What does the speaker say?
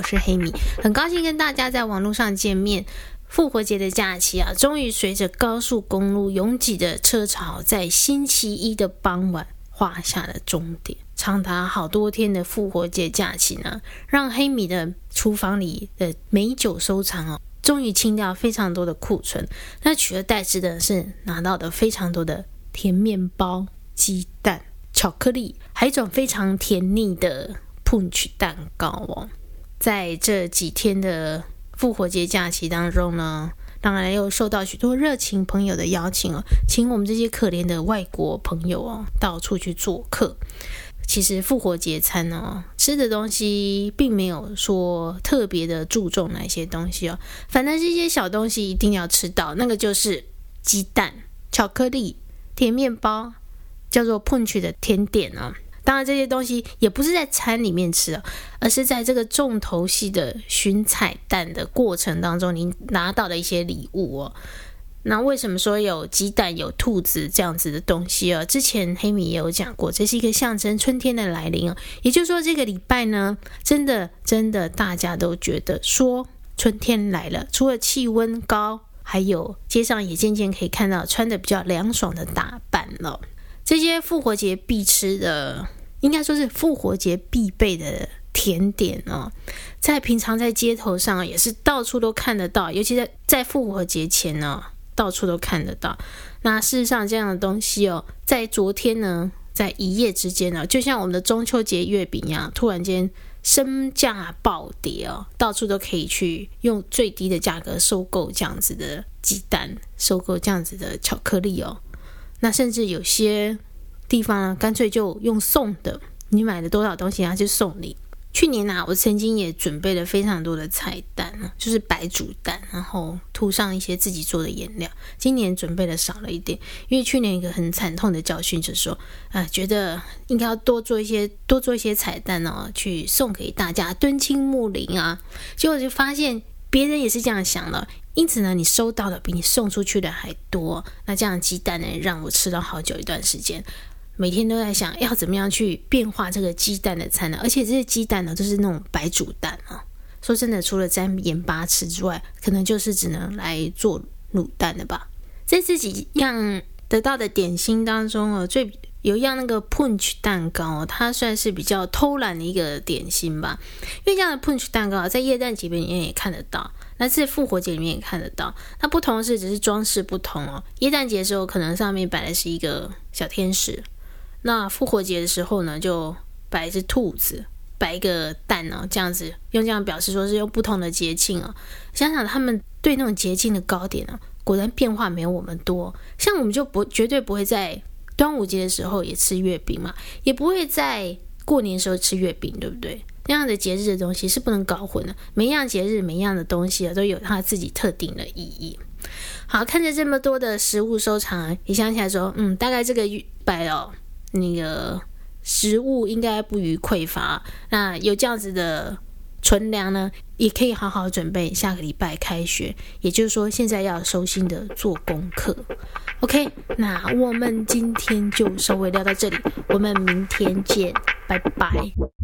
是黑米，很高兴跟大家在网络上见面。复活节的假期啊，终于随着高速公路拥挤的车潮，在星期一的傍晚画下了终点。长达好多天的复活节假期呢，让黑米的厨房里的美酒收藏终于清掉非常多的库存。那取而代之的是拿到的非常多的甜面包、鸡蛋、巧克力，还有一种非常甜腻的 punch 蛋糕在这几天的复活节假期当中呢，当然又受到许多热情朋友的邀请请我们这些可怜的外国朋友到处去做客。其实复活节餐吃的东西并没有说特别的注重哪些东西反正这些小东西一定要吃到，那个就是鸡蛋、巧克力、甜面包，叫做 punch 的甜点当然这些东西也不是在餐里面吃而是在这个重头戏的寻彩蛋的过程当中你拿到的一些礼物那为什么说有鸡蛋有兔子这样子的东西之前黑米也有讲过，这是一个象征春天的来临也就是说这个礼拜呢，真的大家都觉得说春天来了，除了气温高，还有街上也渐渐可以看到穿得比较凉爽的打扮了。这些复活节必吃的，应该说是复活节必备的甜点在平常在街头上也是到处都看得到，尤其在复活节前到处都看得到。那事实上这样的东西在昨天呢，在一夜之间就像我们的中秋节月饼一样，突然间身价暴跌到处都可以去用最低的价格收购这样子的鸡蛋，收购这样子的巧克力那甚至有些地方干脆就用送的，你买了多少东西它就送你。去年我曾经也准备了非常多的彩蛋就是白煮蛋，然后涂上一些自己做的颜料。今年准备的少了一点，因为去年一个很惨痛的教训就是说觉得应该要多做一些彩蛋去送给大家，敦亲睦邻结果就发现别人也是这样想的，因此呢你收到的比你送出去的还多。那这样鸡蛋呢让我吃了好久一段时间，每天都在想要怎么样去变化这个鸡蛋的餐而且这些鸡蛋都是那种白煮蛋说真的，除了沾盐巴吃之外，可能就是只能来做卤蛋的吧。在这几样得到的点心当中最有一样那个 punch 蛋糕它算是比较偷懒的一个点心吧。因为这样的 punch 蛋糕在耶诞节里面也看得到，那在复活节里面也看得到，那不同的是只是装饰不同耶诞节的时候可能上面摆的是一个小天使，那复活节的时候呢就摆一只兔子，摆一个蛋这样子，用这样表示说是用不同的节庆想想他们对那种节庆的糕点果然变化没有我们多。像我们就绝对不会在端午节的时候也吃月饼嘛，也不会在过年的时候吃月饼，对不对？那样的节日的东西是不能搞混的，每一样节日每一样的东西都有它自己特定的意义。好，看着这么多的食物收藏也想起来说大概这个礼拜那个食物应该不予匮乏，那有这样子的存粮呢，也可以好好准备下个礼拜开学，也就是说现在要收心的做功课。 OK， 那我们今天就稍微聊到这里，我们明天见，拜拜。